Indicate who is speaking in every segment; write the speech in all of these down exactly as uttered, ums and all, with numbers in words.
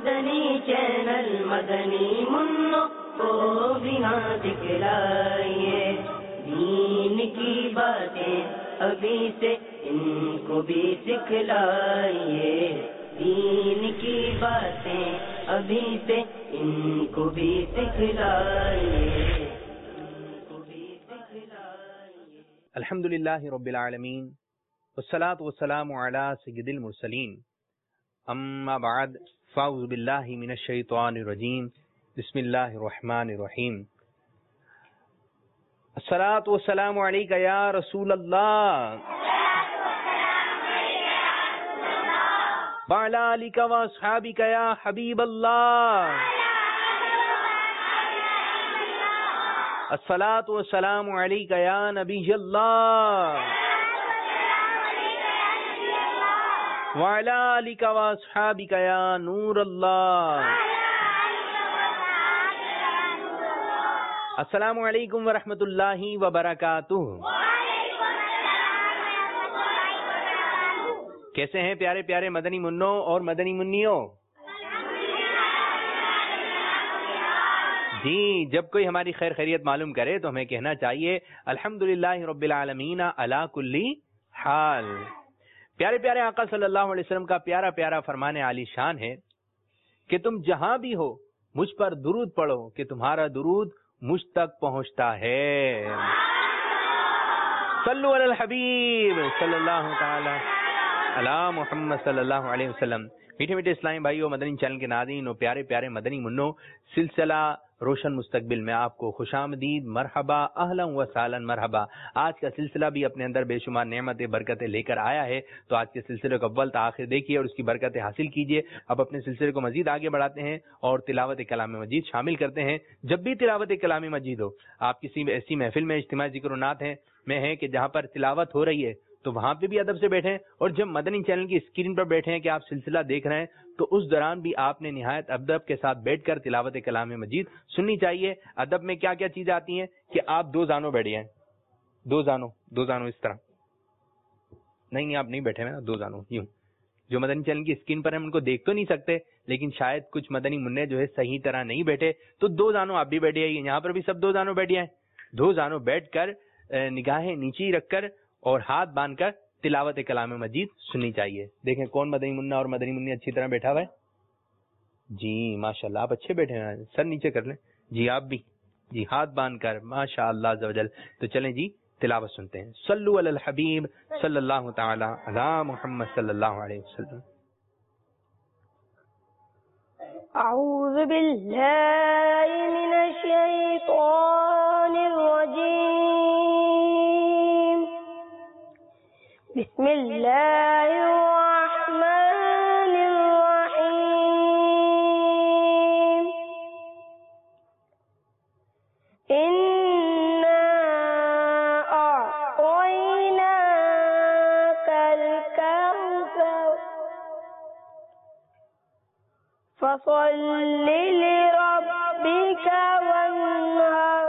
Speaker 1: مدنی channel مدنی منوں کو بھی ہاں دکھلائیے، دین کی باتیں ابھی سے ان کو بھی سکھلائیے، دین کی باتیں ابھی سے ان کو بھی سکھلائیے۔
Speaker 2: الحمدللہ رب العالمین والصلاة والسلام علی سید المرسلین، اما بعد فاعوذ باللہ من الشیطان الرجیم، بسم اللہ الرحمن الرحیم۔ الصلاة والسلام علیک یا رسول اللہ وعلی آلک واصحابک یا حبیب اللہ، الصلاة والسلام علیک یا نبی اللہ وعلی آلک واصحابک یا نور اللہ۔ السلام علیکم ورحمۃ اللہ وبرکاتہ۔ کیسے ہیں پیارے پیارے مدنی منوں اور مدنی منیوں؟ جی، جب کوئی ہماری خیر خیریت معلوم کرے تو ہمیں کہنا چاہیے الحمدللہ رب العالمین علی کل حال۔ پیارے پیارے آقا صلی اللہ علیہ وسلم کا پیارا پیارا فرمان عالی شان ہے کہ تم جہاں بھی ہو مجھ پر درود پڑھو کہ تمہارا درود مجھ تک پہنچتا ہے۔ صلو علی الحبیب صلی اللہ تعالی علی محمد صلی اللہ علیہ وسلم۔ میٹھے میٹھے اسلامی بھائیو، مدنی چینل کے ناظرین اور پیارے پیارے مدنی منوں، سلسلہ روشن مستقبل میں آپ کو خوش آمدید، مرحبا، اہلا و سہلا، مرحبا۔ آج کا سلسلہ بھی اپنے اندر بے شمار نعمتیں برکتیں لے کر آیا ہے، تو آج کے سلسلے کو اول تا آخر دیکھیے اور اس کی برکتیں حاصل کیجیے۔ اب اپنے سلسلے کو مزید آگے بڑھاتے ہیں اور تلاوت کلام مجید شامل کرتے ہیں۔ جب بھی تلاوت کلام مجید ہو، آپ کسی ایسی محفل میں، اجتماعی ذکر و نعت ہے میں ہیں کہ جہاں پر تلاوت ہو رہی ہے تو وہاں پہ بھی ادب سے بیٹھیں، اور جب مدنی چینل کی اسکرین پر بیٹھے ہیں کہ آپ سلسلہ دیکھ رہے ہیں تو اس دوران بھی آپ نے نہایت ادب کے ساتھ بیٹھ کر تلاوت کلام مجید سننی چاہیے۔ ادب میں کیا کیا چیزیں آتی ہیں کہ آپ دو زانوں بیٹھے ہیں، دو زانوں دو زانوں اس طرح نہیں نہیں آپ نہیں بیٹھے ہیں نا، دو زانوں یوں۔ جو مدنی چینل کی اسکرین پر ہم ان کو دیکھ تو نہیں سکتے، لیکن شاید کچھ مدنی منع جو ہے صحیح طرح نہیں بیٹھے، تو دو زانوں آپ بھی بیٹھے ہیں، یہاں پر بھی سب دو زانوں بیٹھے ہیں۔ دو زانوں بیٹھ کر نگاہیں نیچے رکھ کر اور ہاتھ باندھ کر تلاوت کلام مجید سننی چاہیے۔ دیکھیں کون مدنی منا اور مدنی منی اچھی طرح بیٹھا ہوا ہے؟ جی ماشاءاللہ، آپ اچھے بیٹھے ہیں، سر نیچے کر لیں جی، آپ بھی جی ہاتھ باندھ کر، ماشاءاللہ عز و جل۔ تو چلیں جی تلاوت سنتے ہیں۔ صلو علی الحبیب صلی اللہ تعالی علی محمد صلی اللہ علیہ وسلم۔
Speaker 3: اعوذ باللہ من الشیطان الرجیم، بسم اللہ الرحمن الرحیم۔ اِنَّا أَعْطَيْنَاكَ الْكَوْثَرَ فَصَلِّ لِرَبِّكَ وَانْحَرْ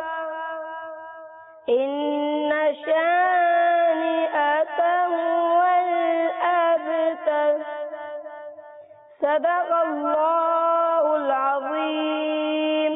Speaker 3: إِنَّ شَانِئَكَ هُوَ الْأَبْتَرُ۔ صدق اللہ العظیم۔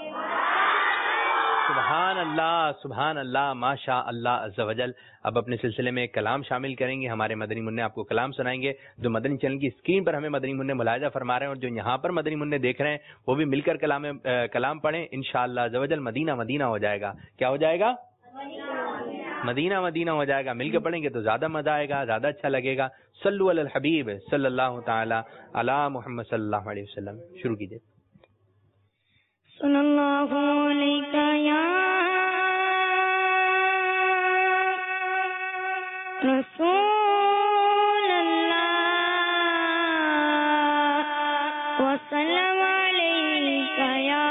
Speaker 2: سبحان اللہ سبحان اللہ، ماشاء اللہ عز و جل۔ اب اپنے سلسلے میں کلام شامل کریں گے، ہمارے مدنی منع آپ کو کلام سنائیں گے۔ جو مدنی چینل کی اسکرین پر ہمیں مدنی منع ملاحظہ فرما رہے ہیں اور جو یہاں پر مدنی منع دیکھ رہے ہیں وہ بھی مل کر کلام کلام پڑھیں، انشاءاللہ عز و جل مدینہ مدینہ ہو جائے گا۔ کیا ہو جائے گا؟ مدینہ مدینہ ہو جائے گا۔ مل کے پڑھیں گے تو زیادہ مزہ آئے گا، زیادہ اچھا لگے گا۔ صلو علی الحبیب صلی اللہ تعالی علی محمد صلی اللہ علیہ وسلم۔ شروع کیجئے۔
Speaker 3: صلی اللہ علیہ یا رسول اللہ، وسلم علیک یا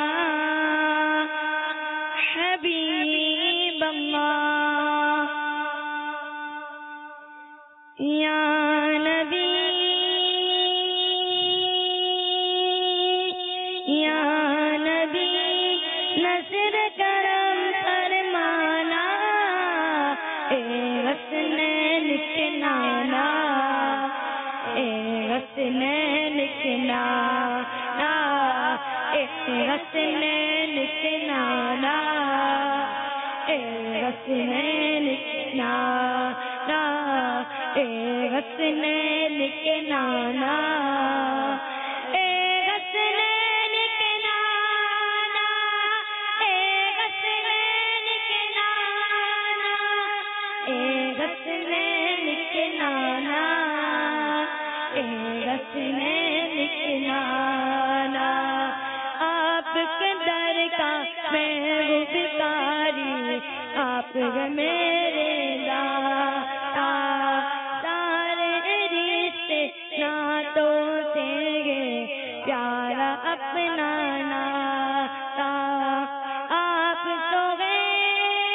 Speaker 3: حبیب اللہ، یا نبی یا نبی نصر کرم فرمانا، اے حسنین کے نانا، اے حسنین کے نانا، حسنین کے نانا اے حسنین کے نانا اے حسنین کے نانا اے حسنین کے نانا اے حسنین کے نانا اے حسنین کے نانا اے حسنین کے نانا آپ کے در کا میں ہوں بھکاری آپ ہے میرے داتا سارے رشتے ناتوں سے گے پیارا اپنا ناتا آپ تو گئے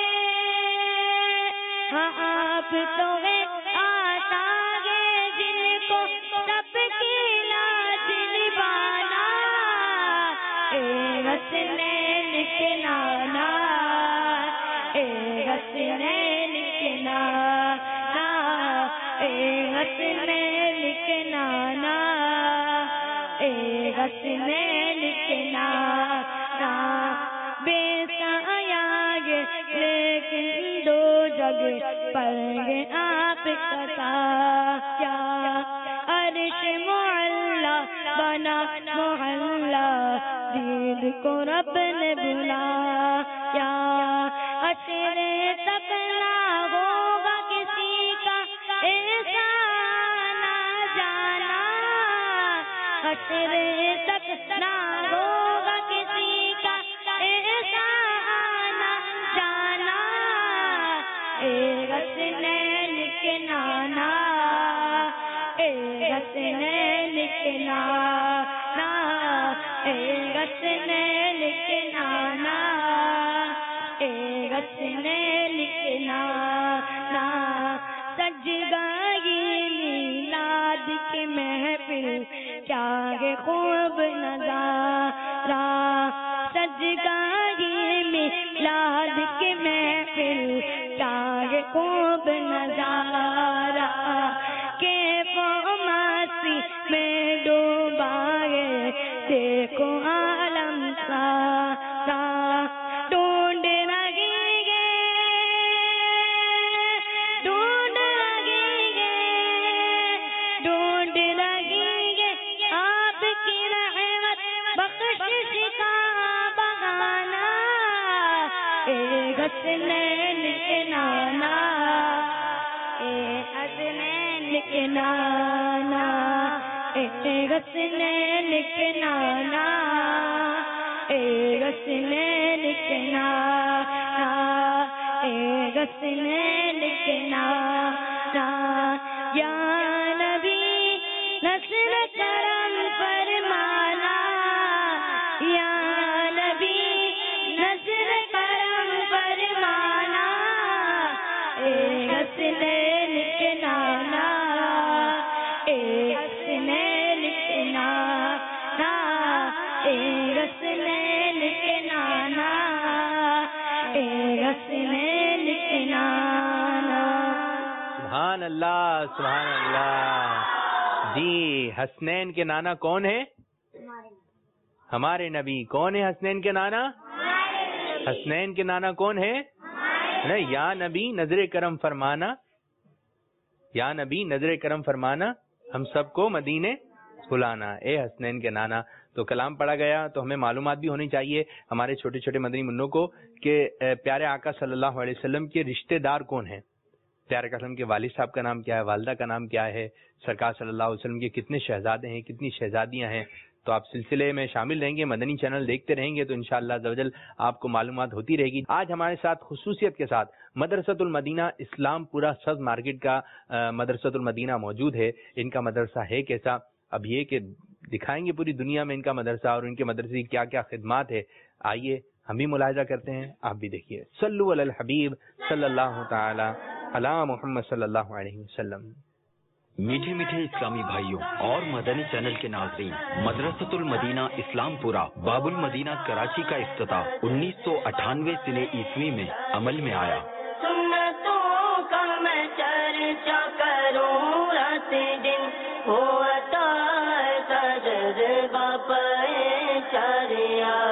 Speaker 3: ہاں آپ تو گئے آتا گے جن کو سب کی لاج نبھانا اے حسنین کے نانا اے حسنین کے نانا اے حسنین کے نانا اے حسنین کے نانا بے سایہ گے لیکن دو جگہ پر گے آپ کا کیا عرش معلا بنا محلہ دید کو رب نے بلایا اشرے تک نہ ہوگا کسی کا ایسا نہ جانا اشرے تک نہ ہوگا کسی کا ایسا نہ جانا اے حسنین کے نانا اے حسنین کے نانا اے حسنین کے نانا اے حسنین کے نانا سج گئی میلاد کی محفل کیا گے خوب نظارہ سج گئی میلاد کی محفل کیا گے خوب نظارہ کہ وہ مستی میں ڈوبا گے دیکھو عالم سارا ڈھونڈ لگیں گے ڈھونڈ لگیں گے ڈھونڈ لگیں گے آپ کی رحمت بخشش کا بہانہ اے حسنین کے نانا اے حسنین کے نانا اے حسنین کے نانا اے حسنین کے نانا اے حسنین کے نانا یا نبی نصر کرم فرمانا یا نبی نصر کرم فرمانا اے حسنین کے نانا اے حسنین کے نانا اے حسنین کے نانا اے حسنین کے نانا
Speaker 2: سبحان اللہ سبحان اللہ. جی حسنین کے نانا کون ہے؟ ہمارے نبی. کون ہے حسنین کے نانا؟ حسنین کے نانا کون ہے؟ یا نبی نظر کرم فرمانا یا نبی نظر کرم فرمانا ہم سب کو مدینے بلانا اے حسنین کے نانا. تو کلام پڑھا گیا تو ہمیں معلومات بھی ہونی چاہیے ہمارے چھوٹے چھوٹے مدنی منوں کو کہ پیارے آقا صلی اللہ علیہ وسلم کے رشتہ دار کون ہیں. پیارے آقا صلی اللہ علیہ وسلم کے والد صاحب کا نام کیا ہے، والدہ کا نام کیا ہے، سرکار صلی اللہ علیہ وسلم کے کتنے شہزادے ہیں، کتنی شہزادیاں ہیں. تو آپ سلسلے میں شامل رہیں گے، مدنی چینل دیکھتے رہیں گے تو انشاءاللہ عز و جل آپ کو معلومات ہوتی رہے گی. آج ہمارے ساتھ خصوصیت کے ساتھ مدرسۃ المدینہ اسلام پورہ سبز مارکیٹ کا مدرسۃ المدینہ موجود ہے. ان کا مدرسہ ہے کیسا، اب یہ کہ دکھائیں گے پوری دنیا میں ان کا مدرسہ اور ان کے مدرسے کی کیا کیا خدمات ہے. آئیے ہم بھی ملاحظہ کرتے ہیں، آپ بھی دیکھیے. صلو علی الحبیب صلی اللہ تعالی علی محمد صلی اللہ علیہ وسلم.
Speaker 4: میٹھے میٹھے اسلامی بھائیوں اور مدنی چینل کے ناظرین، مدرسۃ المدینہ اسلام پورہ باب المدینہ کراچی کا افتتاح انیس سو اٹھانوے سنے عیسوی میں عمل میں آیا.
Speaker 1: سنتوں کا میں چرچا کروں رات دن ہوتا ہے جذبہ پہ چاریا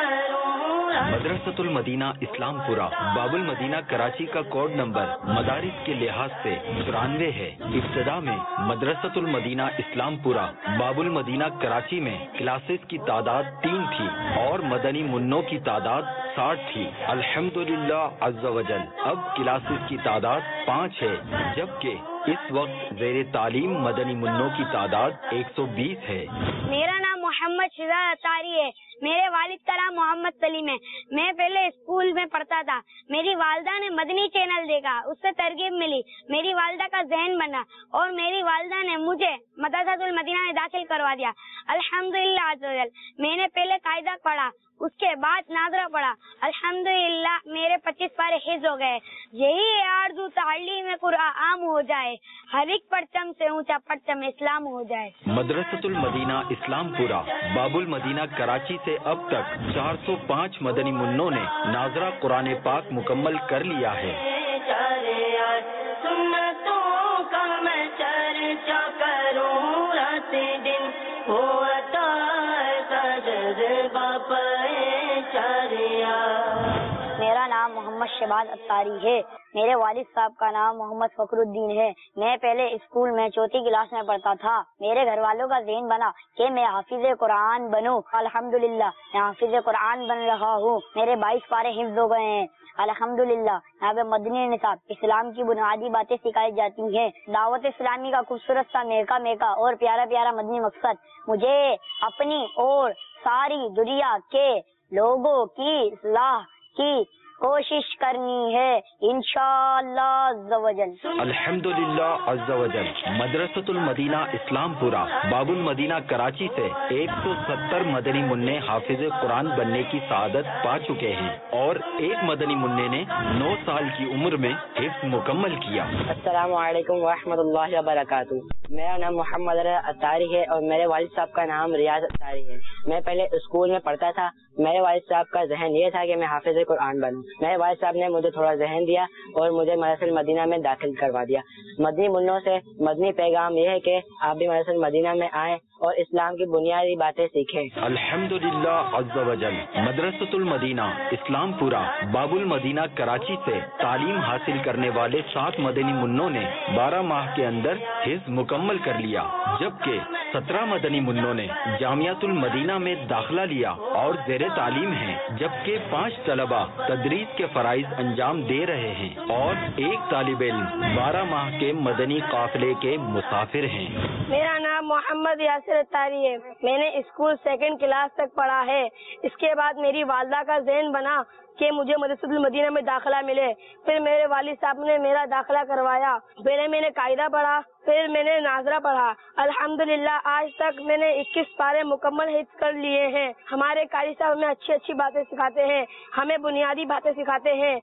Speaker 1: करूं
Speaker 4: मदरसतुल मदीना इस्लामपुरा बाबुल मदीना कराची का कोड नंबर मदारिस के लिहाज से चौरानवे है। इब्तदा में मदरसतुल मदीना इस्लामपुरा बाबुल मदीना कराची में क्लासेस की तादाद तीन थी और मदनी मुन्नों की तादाद साठ थी। अल्हम्दुलिल्लाह अज़्ज़ा वजल अब क्लासेस की तादाद पाँच है, जबकि इस वक्त ज़ेरे तालीम मदनी मुन्नों की तादाद एक सौ बीस है।
Speaker 3: मेरा नाम मोहम्मद शिजा अतारी है। मेरे वालिद का नाम मोहम्मद सलीम है। मैं पहले स्कूल में पढ़ता था। मेरी वालदा ने मदनी चैनल देखा, उससे तरगीब मिली, मेरी वालदा का ज़हन बना और मेरी वालदा ने मुझे मदरसतुल मदीना में दाखिल करवा दिया। अल्हम्दुलिल्लाह अज़्ज़ा वजल। मैंने पहले कायदा पढ़ा, उसके बाद नाज़रा पढ़ा। अल्हम्दुलिल्लाह मेरे पच्चीस पारे हिफ्ज़ हो गए। यही है आरज़ू तालीम में कुरान आम हो जाए, हर एक परचम से ऊंचा परचम इस्लाम हो जाए।
Speaker 4: मदरसतुल मदीना इस्लामपुरा बाबुल मदीना कराची से अब तक चार सौ पाँच मदनी मुन्नों ने नाज़रा कुरान पाक मुकम्मल कर लिया है।
Speaker 1: सुन्नतों का मैं चर्चा करूं रात दिन, होता है जज्बा पहचारिया।
Speaker 3: मेरा नाम मोहम्मद शहबाज अत्तारी है। मेरे वालिद साहब का नाम मोहम्मद फखरुद्दीन है। मैं पहले स्कूल में चौथी क्लास में पढ़ता था। मेरे घर वालों का ज़हन बना कि मैं हाफिज कुरान बनूं। अल्हम्दुलिल्लाह मैं हाफिज कुरान बन रहा हूँ। मेरे बाईस पारे हिफ्ज़ हो गए हैं। अल्हम्दुलिल्लाह यहाँ पे मदनी निसाब इस्लाम की बुनियादी बातें सिखाई जाती हैं। दावत इस्लामी का खूबसूरत सा मेका मेका और प्यारा प्यारा मदनी मकसद मुझे अपनी और सारी दुनिया के लोगों की इस्लाह की कोशिश करनी है, इंशाअल्लाह अज़्ज़ा वजल।
Speaker 4: अल्हम्दुलिल्लाह अज़्ज़ा वजल मदरसतुल मदीना इस्लामपुरा बाबुल मदीना कराची से एक सौ सत्तर मदनी मुन्ने हाफिज कुरान बनने की सआदत पा चुके हैं और एक मदनी मुन्ने ने नौ साल की उम्र में हिफ्ज़ मुकम्मल किया।
Speaker 5: अस्सलामु अलैकुम व रहमतुल्लाहि व बरकातुहू। मेरा नाम मोहम्मद अत्तारी है और मेरे वालिद साहब का नाम रियाज अत्तारी है। मैं पहले स्कूल में पढ़ता था। मेरे वालिद साहब का जहन ये था कि मैं हाफिज कुरान बनूं। मेरे वालिद साहब ने मुझे थोड़ा जहन दिया और मुझे मदरसतुल मदीना में दाखिल करवा दिया। मदनी मुन्नों से मदनी पैगाम ये है कि आप भी मदरसतुल मदीना में आएं और इस्लाम की बुनियादी बातें सीखें।
Speaker 4: अल्हम्दुलिल्लाह अज़्ज़ा वजल मदरसतुल मदीना इस्लामपुरा बाबुल मदीना कराची से तालीम हासिल करने वाले सात मदनी मुन्नों ने बारह माह के अंदर हिफ्ज़ मुकम्मल कर लिया, जबकि सत्रह मदनी मुन्नों ने जामियातुल मदीना में दाखिला लिया और ज़ेरे तालीम हैं, जबकि पाँच तलबा तदरीस के फराइज अंजाम दे रहे हैं और एक तालिब इल्म बारह माह के मदनी काफिले के मुसाफिर हैं।
Speaker 3: मेरा नाम मोहम्मद यासिर अत्तारी है। मैंने स्कूल सेकंड क्लास तक पढ़ा है। इसके बाद मेरी वालदा का ज़हन बना कि मुझे मदरसतुल मदीना में दाखिला मिले। फिर मेरे वालिद साहब ने मेरा दाखिला करवाया। पहले मैंने कायदा पढ़ा, फिर मैंने नाज़रा पढ़ा। अल्हम्दुलिल्लाह आज तक मैंने इक्कीस पारे मुकम्मल हिफ्ज़ कर लिए हैं। हमारे कारी साहब हमें अच्छी अच्छी बातें सिखाते हैं, हमें बुनियादी बातें सिखाते हैं।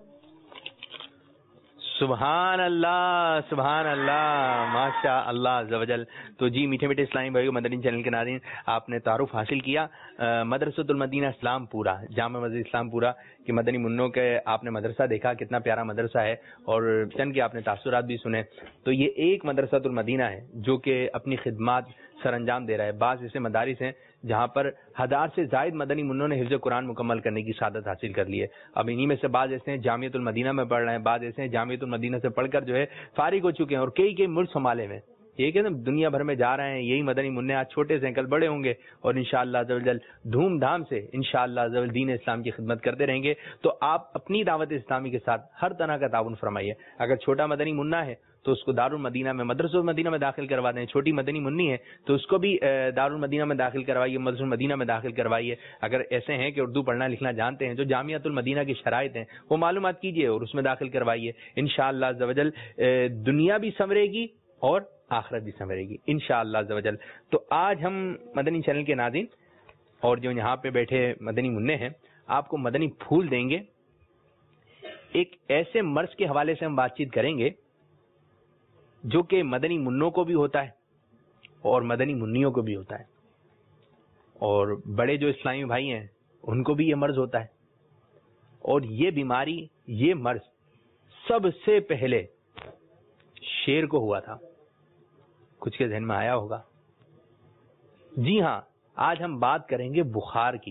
Speaker 2: सुभान अल्लाह, सुभान अल्लाह, माशा अल्लाह अज़्ज़ा वजल। तो जी मीठे मीठे इस्लामी भाइयों, मदनी चैनल के नाज़रीन, आपने तारुफ हासिल किया मदरसतुल मदीना इस्लामपुरा जामा मस्जिद इस्लामपुरा कि मदनी मुन्नों के आपने मदरसा देखा, कितना प्यारा मदरसा है और चंद के आपने तासुरात भी सुने। तो ये एक मदरसतुल मदीना है जो कि अपनी खिदमात सर अंजाम दे रहा है। बाज़ ऐसे मदारिस हैं जहाँ पर हजार से जायद मदनी मुन्नों ने हिफ्ज़ कुरान मुकम्मल करने की सादत हासिल कर ली है। अब इन्हीं में से बाज़ ऐसे हैं जामियातुल मदीना में पढ़ रहे हैं, बाज़ ऐसे हैं जामियातुल मदीना से पढ़कर जो है फारिग हो चुके हैं और कई कई मुल्क संभाले में, ये कि ना दुनिया भर में जा रहे हैं। यही मदनी मुन्ने आज छोटे से कल बड़े होंगे और इंशाअल्लाह अज़्ज़ा धूमधाम से इंशाअल्लाह अज़्ज़ा दीन इस्लाम की खिदमत करते रहेंगे। तो आप अपनी दावत इस्लामी के साथ हर तरह का ताउन फरमाइए। अगर छोटा मदनी मुन्ना है तो उसको दारुल मदीना में मदरसुल मदीना में दाखिल करवा दें। छोटी मदनी मुन्नी है तो उसको भी दारुल मदीना में दाखिल करवाइए, मदरसुल मदीना में दाखिल करवाइए। अगर ऐसे हैं कि उर्दू पढ़ना लिखना जानते हैं, जो जामियातुल मदीना की शराइत हैं वो मालूमात कीजिए और उसमें दाखिल करवाइए। इंशाअल्लाह अज़्ज़ा वजल दुनिया भी संवरेगी और आखिरत भी संवरेगी इंशाअल्लाह अज़्ज़ा वजल। तो आज हम मदनी चैनल के नाज़रीन और जो यहाँ पे बैठे मदनी मुन्ने हैं आपको मदनी फूल देंगे। एक ऐसे मर्ज के हवाले से हम बातचीत करेंगे जो कि मदनी मुन्नों को भी होता है और मदनी मुन्नियों को भी होता है, और बड़े जो इस्लामी भाई हैं उनको भी ये मर्ज होता है। और ये बीमारी, ये मर्ज सबसे पहले शेर को हुआ था। कुछ के जहन में आया होगा? जी हाँ, आज हम बात करेंगे बुखार की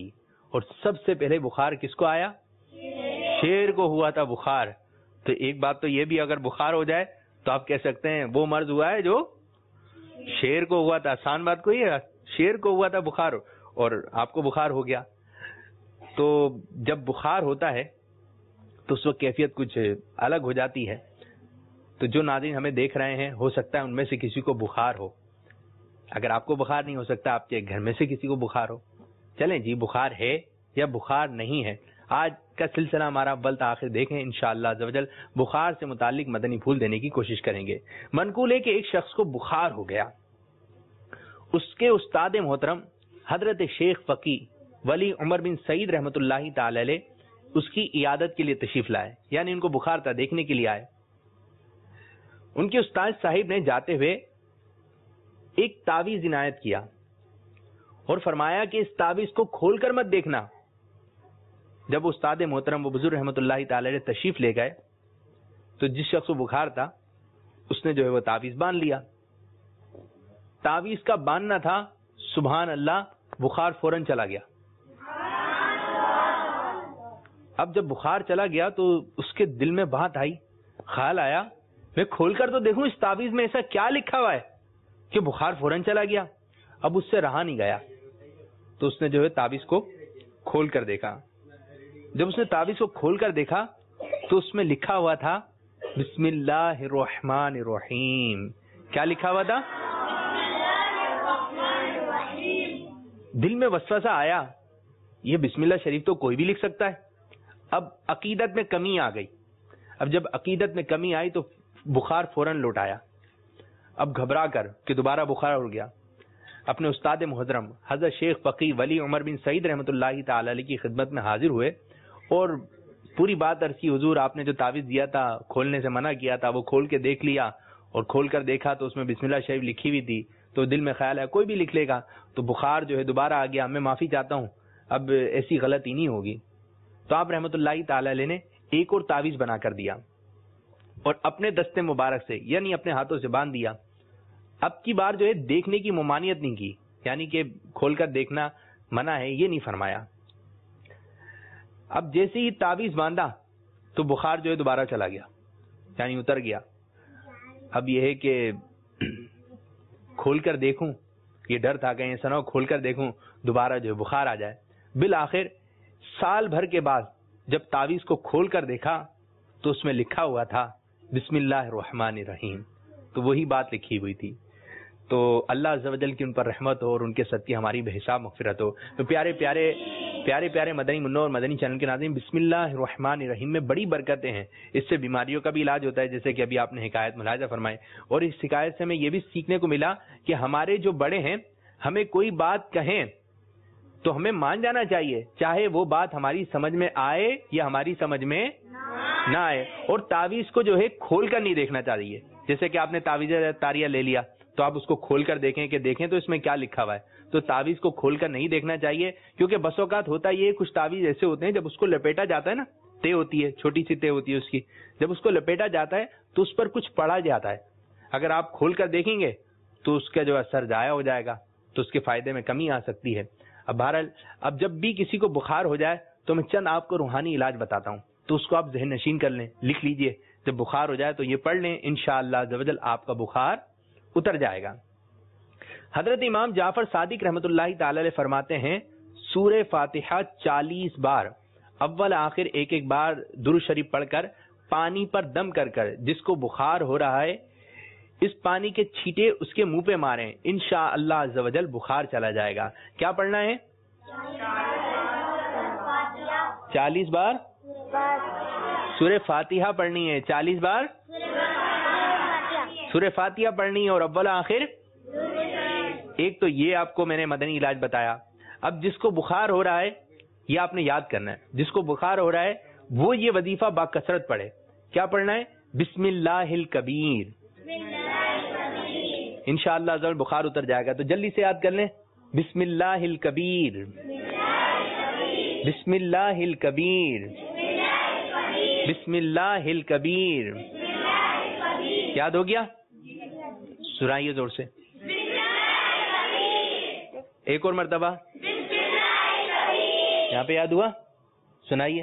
Speaker 2: اور سب سے پہلے بخار کس کو آیا؟ شیر کو ہوا تھا بخار. تو ایک بات تو یہ بھی اگر بخار ہو جائے تو آپ کہہ سکتے ہیں وہ مرض ہوا ہے جو شیر کو ہوا تھا. آسان بات کوئی ہے, شیر کو ہوا تھا بخار اور آپ کو بخار ہو گیا. تو جب بخار ہوتا ہے تو اس وقت کیفیت کچھ الگ ہو جاتی ہے. تو جو ناظرین ہمیں دیکھ رہے ہیں ہو سکتا ہے ان میں سے کسی کو بخار ہو. اگر آپ کو بخار نہیں ہو سکتا آپ کے گھر میں سے کسی کو بخار ہو. چلیں جی, بخار ہے یا بخار نہیں ہے, آج کا سلسلہ ہمارا اول تا آخر دیکھیں انشاءاللہ عز و جل. بخار سے متعلق مدنی پھول دینے کی کوشش کریں گے. منقول ہے کہ ایک شخص کو بخار ہو گیا. اس کے استاد محترم حضرت شیخ فقی ولی عمر بن سعید رحمۃ اللہ تعالی علیہ اس کی عیادت کے لیے تشریف لائے, یعنی ان کو بخار تھا, دیکھنے کے لیے آئے. ان کے استاد صاحب نے جاتے ہوئے ایک تعویذ عنایت کیا اور فرمایا کہ اس تعویذ کو کھول کر مت دیکھنا. جب استاد محترم و بزرگ رحمۃ اللہ تعالی علیہ تشریف لے گئے تو جس شخص کو بخار تھا اس نے جو ہے وہ تعویذ باندھ لیا. تعویذ کا باندھنا تھا, سبحان اللہ, بخار فوراً چلا گیا. اب جب بخار چلا گیا تو اس کے دل میں بات آئی, خیال آیا میں کھول کر تو دیکھوں اس تعویذ میں ایسا کیا لکھا ہوا ہے کہ بخار فوراً چلا گیا. اب اس سے رہا نہیں گیا تو اس نے جو ہے تعویذ کو کھول کر دیکھا. جب اس نے تعویذ کو کھول کر دیکھا تو اس میں لکھا ہوا تھا بسم اللہ الرحمن الرحیم. کیا لکھا ہوا تھا؟ دل میں وسوسہ آیا, یہ بسم اللہ شریف تو کوئی بھی لکھ سکتا ہے. اب عقیدت میں کمی آ گئی. اب جب عقیدت میں کمی آئی تو بخار فوراً لوٹ آیا. اب گھبرا کر کہ دوبارہ بخار ہو گیا اپنے استاد محترم حضرت شیخ فقی ولی عمر بن سعید رحمۃ اللہ تعالی علیہ کی خدمت میں حاضر ہوئے اور پوری بات عرض کی, حضور آپ نے جو تعویذ دیا تھا کھولنے سے منع کیا تھا وہ کھول کے دیکھ لیا اور کھول کر دیکھا تو اس میں بسم اللہ شریف لکھی ہوئی تھی. تو دل میں خیال ہے کوئی بھی لکھ لے گا, تو بخار جو ہے دوبارہ آ گیا, میں معافی چاہتا ہوں, اب ایسی غلطی نہیں ہوگی. تو آپ رحمۃ اللہ تعالی علیہ نے ایک اور تعویذ بنا کر دیا اور اپنے دستے مبارک سے یعنی اپنے ہاتھوں سے باندھ دیا. اب کی بار جو ہے دیکھنے کی ممانعت نہیں کی, یعنی کہ کھول کر دیکھنا منع ہے یہ نہیں فرمایا. اب جیسے ہی تعویذ باندھا تو بخار جو ہے دوبارہ چلا گیا, یعنی اتر گیا. اب یہ ہے کہ کھول کر دیکھوں, یہ ڈر تھا کہیں ایسا نہ ہو کھول کر دیکھوں دوبارہ جو ہے بخار آ جائے. بالآخر سال بھر کے بعد جب تعویذ کو کھول کر دیکھا تو اس میں لکھا ہوا تھا بسم اللہ الرحمن الرحیم. تو وہی بات لکھی ہوئی تھی. تو اللہ عز و جل کی ان پر رحمت ہو اور ان کے صدقے ہماری بے حساب مغفرت ہو. تو پیارے پیارے پیارے پیارے مدنی منوں اور مدنی چینل کے ناظرین, بسم اللہ الرحمن الرحیم میں بڑی برکتیں ہیں. اس سے بیماریوں کا بھی علاج ہوتا ہے, جیسے کہ ابھی آپ نے حکایت ملاحظہ فرمائے. اور اس حکایت سے ہمیں یہ بھی سیکھنے کو ملا کہ ہمارے جو بڑے ہیں ہمیں کوئی بات کہیں تو ہمیں مان جانا چاہیے, چاہے وہ بات ہماری سمجھ میں آئے یا ہماری سمجھ میں نہ آئے. اور تعویذ کو جو ہے کھول کر نہیں دیکھنا چاہیے. جیسے کہ آپ نے تعویذ تاریہ لے لیا تو آپ اس کو کھول کر دیکھیں کہ دیکھیں تو اس میں کیا لکھا ہوا ہے. تو تعویذ کو کھول کر نہیں دیکھنا چاہیے, کیونکہ بس اوقات ہوتا یہ کچھ تعویذ ایسے ہوتے ہیں جب اس کو لپیٹا جاتا ہے نا, تے ہوتی ہے, چھوٹی سی تے ہوتی ہے اس کی, جب اس کو لپیٹا جاتا ہے تو اس پر کچھ پڑا جاتا ہے. اگر آپ کھول کر دیکھیں گے تو اس کا جو اثر ضائع ہو جائے گا, تو اس کے فائدے میں کمی آ سکتی ہے. اب بہرحال اب جب بھی کسی کو بخار ہو جائے تو میں چند آپ کو روحانی علاج بتاتا ہوں, تو اس کو آپ ذہن نشین کر لیں, لکھ لیجئے. جب بخار ہو جائے تو یہ پڑھ لیں, انشاءاللہ عز و جل آپ کا بخار اتر جائے گا. حضرت امام جعفر صادق رحمۃ اللہ تعالی علیہ فرماتے ہیں سورہ فاتحہ چالیس بار اول آخر ایک ایک بار درود شریف پڑھ کر پانی پر دم کر کر جس کو بخار ہو رہا ہے اس پانی کے چھینٹے اس کے منہ پہ ماریں, انشاءاللہ عز و جل بخار چلا جائے گا. کیا پڑھنا ہے؟ چالیس بار سورہ فاتحہ پڑھنی ہے, چالیس بار سورہ فاتحہ پڑھنی ہے اور اول آخر ایک. تو یہ آپ کو میں نے مدنی علاج بتایا. اب جس کو بخار ہو رہا ہے یہ آپ نے یاد کرنا ہے, جس کو بخار ہو رہا ہے وہ یہ وظیفہ با کثرت پڑھے. کیا پڑھنا ہے؟ بسم اللہ الکبیر. انشاءاللہ ضرور بخار اتر جائے گا. تو جلدی سے یاد کر لیں, بسم اللہ الکبیر, بسم اللہ الکبیر, بسم اللہ الکبیر. یاد ہو گیا؟ سنائیے زور سے ایک اور مرتبہ. یہاں پہ یاد ہوا؟ سنائیے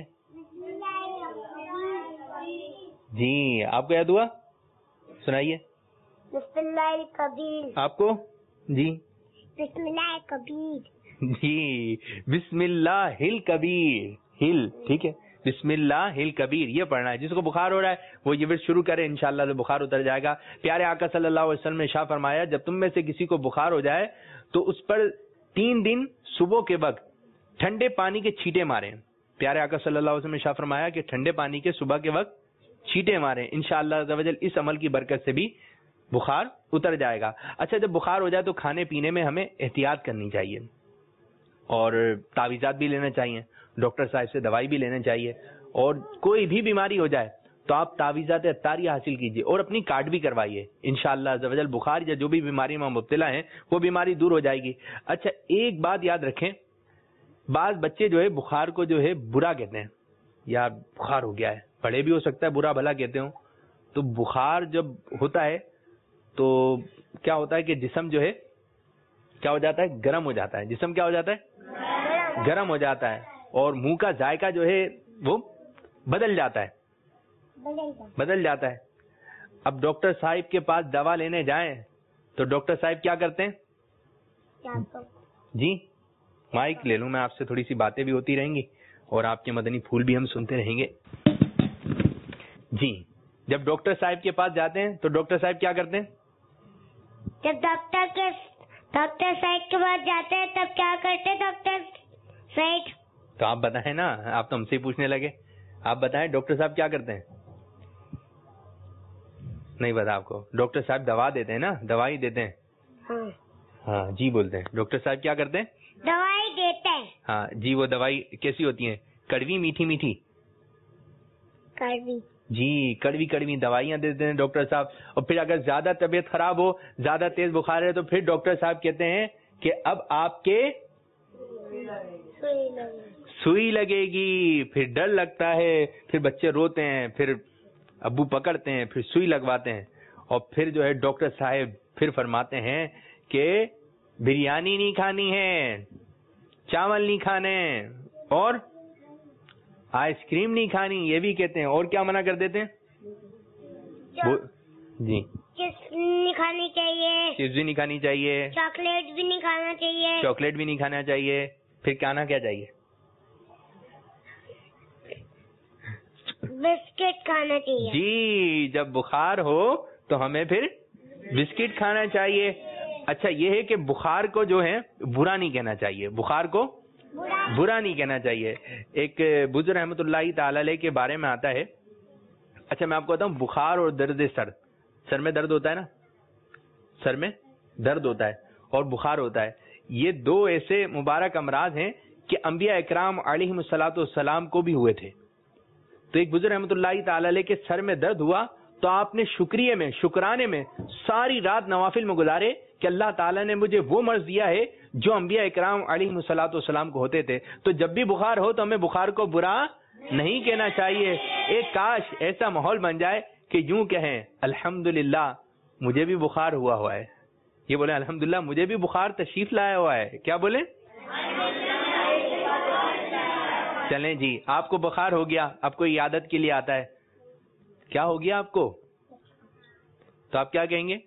Speaker 2: جی. آپ کو یاد ہوا؟ سنائیے.
Speaker 3: بسم اللہ الکبیر.
Speaker 2: آپ کو؟ جی
Speaker 3: بسم اللہ الکبیر.
Speaker 2: جی بسم اللہ الکبیر. ہل ٹھیک ہے. بسم اللہ الکبیر یہ پڑھنا ہے. جس کو بخار ہو رہا ہے وہ یہ ورد شروع کرے, انشاءاللہ تو بخار اتر جائے گا. پیارے آقا صلی اللہ علیہ وسلم نے ارشاد فرمایا جب تم میں سے کسی کو بخار ہو جائے تو اس پر تین دن صبح کے وقت ٹھنڈے پانی کے چھینٹے ماریں. پیارے آقا صلی اللہ علیہ وسلم نے ارشاد فرمایا کہ ٹھنڈے پانی کے صبح کے وقت چھینٹے ماریں, انشاءاللہ عز و جل اس عمل کی برکت سے بھی بخار اتر جائے گا. اچھا جب بخار ہو جائے تو کھانے پینے میں ہمیں احتیاط کرنی چاہیے اور تعویذات بھی لینا چاہیے, ڈاکٹر صاحب سے دوائی بھی لینا چاہیے, اور کوئی بھی بیماری ہو جائے تو آپ تعویذات عطاریہ حاصل کیجیے اور اپنی کارڈ بھی کروائیے. انشاءاللہ عز و جل بخار یا جو بھی بیماری میں مبتلا ہیں وہ بیماری دور ہو جائے گی. اچھا ایک بات یاد رکھیں, بعض بچے جو ہے بخار کو جو ہے برا کہتے ہیں, یا بخار ہو گیا ہے, بڑے بھی ہو سکتا ہے برا بھلا کہتے ہوں. تو بخار جب ہوتا ہے تو کیا ہوتا ہے کہ جسم جو ہے کیا ہو جاتا ہے, گرم ہو جاتا ہے. جسم کیا ہو جاتا ہے, گرم ہو جاتا ہے, اور منہ کا ذائقہ جو ہے وہ بدل جاتا ہے بدل جاتا ہے. اب ڈاکٹر صاحب کے پاس دوا لینے جائیں تو ڈاکٹر صاحب کیا کرتے ہیں؟ جی مائک لے لوں میں آپ سے, تھوڑی سی باتیں بھی ہوتی رہیں گی اور آپ کے مدنی پھول بھی ہم سنتے رہیں گے. جی جب ڈاکٹر صاحب کے پاس جاتے ہیں تو ڈاکٹر صاحب کیا کرتے ہیں؟
Speaker 3: جب ڈاکٹر کے ڈاکٹر صاحب کے پاس جاتے ہیں تب کیا کرتے ہیں ڈاکٹر صاحب؟
Speaker 2: تو آپ بتائیں نا, آپ تو ہم سے پوچھنے لگے. آپ بتائیں ڈاکٹر صاحب کیا کرتے ہیں؟ نہیں پتا آپ کو؟ ڈاکٹر صاحب دوا دیتے ہیں نا, دوائی دیتے ہیں. ہاں جی بولتے ہیں. ڈاکٹر صاحب کیا کرتے ہیں؟
Speaker 3: دوائی دیتے ہیں.
Speaker 2: ہاں جی. وہ دوائی کیسی ہوتی ہیں؟ کڑوی میٹھی میٹھی؟
Speaker 3: کڑوی.
Speaker 2: جی کڑوی کڑوی دوائیاں دیتے ہیں ڈاکٹر صاحب. اور پھر اگر زیادہ طبیعت خراب ہو, زیادہ تیز بخار ہے تو پھر ڈاکٹر صاحب کہتے ہیں کہ اب آپ کے سوئی لگے گی. پھر ڈر لگتا ہے, پھر بچے روتے ہیں, پھر ابو پکڑتے ہیں, پھر سوئی لگواتے ہیں, اور پھر جو ہے ڈاکٹر صاحب پھر فرماتے ہیں کہ بریانی نہیں کھانی ہے, چاول نہیں کھانے, اور آئس کریم نہیں کھانی, یہ بھی کہتے ہیں. اور کیا منع کر دیتے ہیں؟ جی
Speaker 3: چپس نہیں کھانی چاہیے,
Speaker 2: چپس بھی نہیں کھانی چاہیے,
Speaker 3: چاکلیٹ بھی نہیں کھانا چاہیے,
Speaker 2: چاکلیٹ بھی نہیں کھانا چاہیے. پھر کھانا کیا چاہیے؟
Speaker 3: بسکٹ کھانا چاہیے.
Speaker 2: جی جب بخار ہو تو ہمیں پھر بسکٹ کھانا چاہیے. اچھا یہ ہے کہ بخار کو جو ہے برا نہیں کہنا چاہیے, بخار کو برا نہیں کہنا چاہیے. ایک بزرگ رحمۃ اللہ تعالی علیہ کے بارے میں آتا ہے. اچھا میں آپ کو بتاؤں, بخار اور درد سر, سر میں درد ہوتا ہے نا, سر میں درد ہوتا ہے اور بخار ہوتا ہے. یہ دو ایسے مبارک امراض ہیں کہ انبیاء اکرام علیہ الصلوۃ والسلام کو بھی ہوئے تھے. تو ایک بزرگ رحمۃ اللہ تعالی علیہ کے سر میں درد ہوا تو آپ نے شکریہ میں, شکرانے میں ساری رات نوافل میں گزارے کہ اللہ تعالیٰ نے مجھے وہ مرض دیا ہے جو انبیاء اکرام علیہ الصلوۃ والسلام کو ہوتے تھے. تو جب بھی بخار ہو تو ہمیں بخار کو برا نہیں کہنا چاہیے. ایک کاش ایسا ماحول بن جائے کہ یوں کہیں الحمدللہ مجھے بھی بخار ہوا ہوا ہے. یہ بولے الحمدللہ مجھے بھی بخار تشریف لایا ہوا ہے. کیا بولیں؟ چلیں جی, آپ کو بخار ہو گیا, آپ کو عیادت کے لیے آتا ہے, کیا ہو گیا آپ کو, تو آپ کیا کہیں گے؟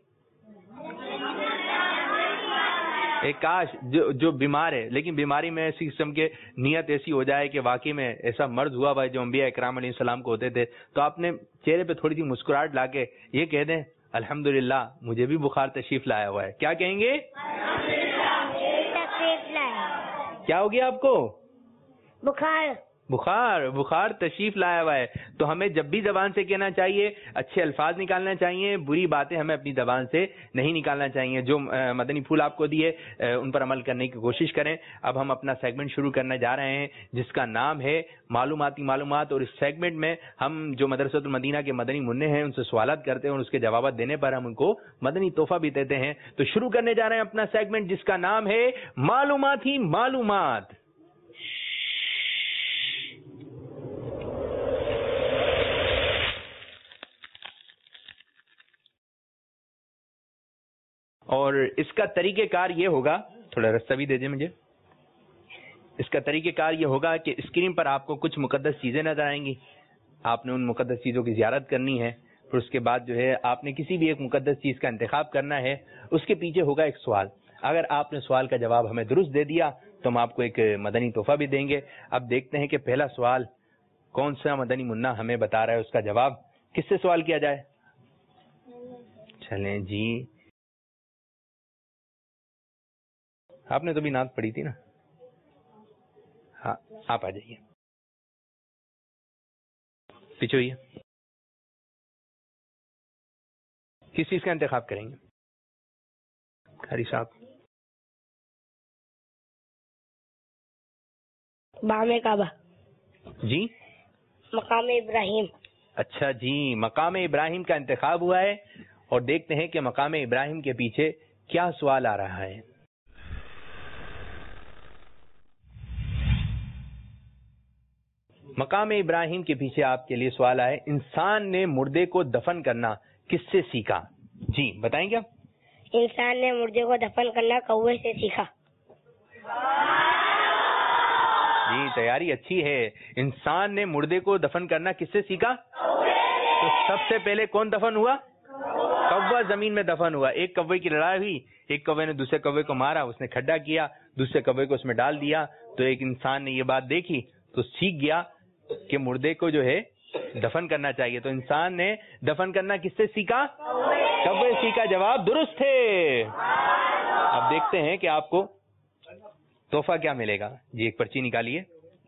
Speaker 2: ایک کاش جو جو بیمار ہے لیکن بیماری میں ایسی قسم کے نیت ایسی ہو جائے کہ واقعی میں ایسا مرض ہوا بھائی جو انبیاء اکرام علیہ السلام کو ہوتے تھے, تو آپ نے چہرے پہ تھوڑی سی مسکراہٹ لا کے یہ کہہ دیں الحمدللہ مجھے بھی بخار تشریف لایا ہوا ہے. کیا کہیں گے؟ کیا ہو گیا آپ کو؟
Speaker 3: بخار.
Speaker 2: بخار بخار تشریف لایا ہوا ہے. تو ہمیں جب بھی زبان سے کہنا چاہیے, اچھے الفاظ نکالنا چاہیے, بری باتیں ہمیں اپنی زبان سے نہیں نکالنا چاہیے. جو مدنی پھول آپ کو دیے ان پر عمل کرنے کی کوشش کریں. اب ہم اپنا سیگمنٹ شروع کرنے جا رہے ہیں جس کا نام ہے معلوماتی معلومات, اور اس سیگمنٹ میں ہم جو مدرسۃ المدینہ کے مدنی منع ہیں ان سے سوالات کرتے ہیں اور اس کے جوابات دینے پر ہم ان کو مدنی تحفہ بھی دیتے ہیں. تو شروع کرنے جا رہے ہیں اپنا سیگمنٹ جس کا نام ہے معلوماتی معلومات. اور اس کا طریقہ کار یہ ہوگا, تھوڑا رستہ بھی دے دیں مجھے. اس کا طریقہ کار یہ ہوگا کہ اسکرین پر آپ کو کچھ مقدس چیزیں نظر آئیں گی، آپ نے ان مقدس چیزوں کی زیارت کرنی ہے، پھر اس کے بعد جو ہے آپ نے کسی بھی ایک مقدس چیز کا انتخاب کرنا ہے، اس کے پیچھے ہوگا ایک سوال، اگر آپ نے سوال کا جواب ہمیں درست دے دیا تو ہم آپ کو ایک مدنی تحفہ بھی دیں گے۔ اب دیکھتے ہیں کہ پہلا سوال کون سا مدنی منا ہمیں بتا رہا ہے، اس کا جواب کس سے سوال کیا جائے؟ چلیں جی، آپ نے تو بھی نعت پڑھی تھی نا، ہاں آپ آ جائیے پیچھے ہوئیے، کس چیز کا انتخاب کریں گے قاری صاحب؟
Speaker 3: بام کعبہ۔
Speaker 2: جی
Speaker 3: مقام ابراہیم۔
Speaker 2: اچھا جی، مقام ابراہیم کا انتخاب ہوا ہے، اور دیکھتے ہیں کہ مقام ابراہیم کے پیچھے کیا سوال آ رہا ہے۔ مقام ابراہیم کے پیچھے آپ کے لیے سوال آئے، انسان نے مردے کو دفن کرنا کس سے سیکھا؟ جی بتائیں گے؟
Speaker 3: انسان نے مردے کو دفن کرنا کوے سے سیکھا۔
Speaker 2: جی تیاری اچھی ہے، انسان نے مردے کو دفن کرنا کس سے سیکھا؟ تو سب سے پہلے کون دفن ہوا؟ کوا زمین میں دفن ہوا، ایک کوے کی لڑائی ہوئی، ایک کوے نے دوسرے کوے کو مارا، اس نے کھڈا کیا، دوسرے کوے کو اس میں ڈال دیا، تو ایک انسان نے یہ بات دیکھی تو سیکھ گیا کہ مردے کو جو ہے دفن کرنا چاہیے، تو انسان نے دفن کرنا کس سے سیکھا؟ کوے سیکھا، جواب درست ہے۔ اب دیکھتے ہیں کہ آپ کو تحفہ کیا ملے گا۔ جی ایک پرچی نکالیے۔